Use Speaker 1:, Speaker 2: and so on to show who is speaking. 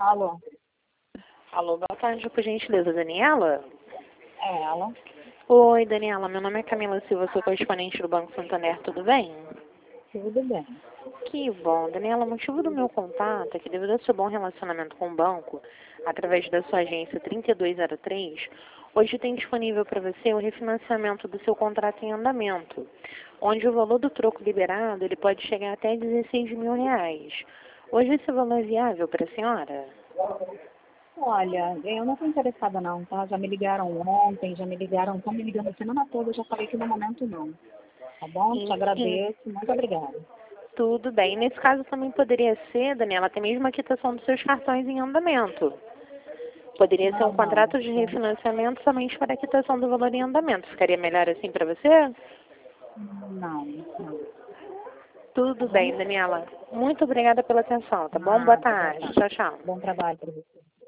Speaker 1: Alô?
Speaker 2: Alô, boa tarde, por gentileza, Daniela?
Speaker 1: É ela?
Speaker 2: Oi, Daniela, meu nome é Camila Silva, sou correspondente do Banco Santander, tudo bem?
Speaker 1: Tudo bem.
Speaker 2: Que bom, Daniela, o motivo do meu contato é que devido ao seu bom relacionamento com o banco, através da sua agência 3203, hoje tem disponível para você o refinanciamento do seu contrato em andamento, onde o valor do troco liberado ele pode chegar até R$ 16.000. Hoje esse valor é viável para a senhora?
Speaker 1: Olha, eu não estou interessada não, tá? Já me ligaram ontem, já me ligaram, estão me ligando a semana toda, eu já falei que no momento não. Tá bom? Te agradeço, muito obrigada.
Speaker 2: Tudo bem. Nesse caso também poderia ser, Daniela, até mesmo a quitação dos seus cartões em andamento. Poderia ser um
Speaker 1: Não.
Speaker 2: contrato de refinanciamento somente para a quitação do valor em andamento. Ficaria melhor assim para você?
Speaker 1: Não, não. Tá
Speaker 2: Tudo
Speaker 1: bom?
Speaker 2: bem, Daniela. Muito obrigada pela atenção, tá bom? Boa
Speaker 1: Nada, boa
Speaker 2: tarde.
Speaker 1: tarde.
Speaker 2: Tchau, tchau.
Speaker 1: Bom trabalho para você.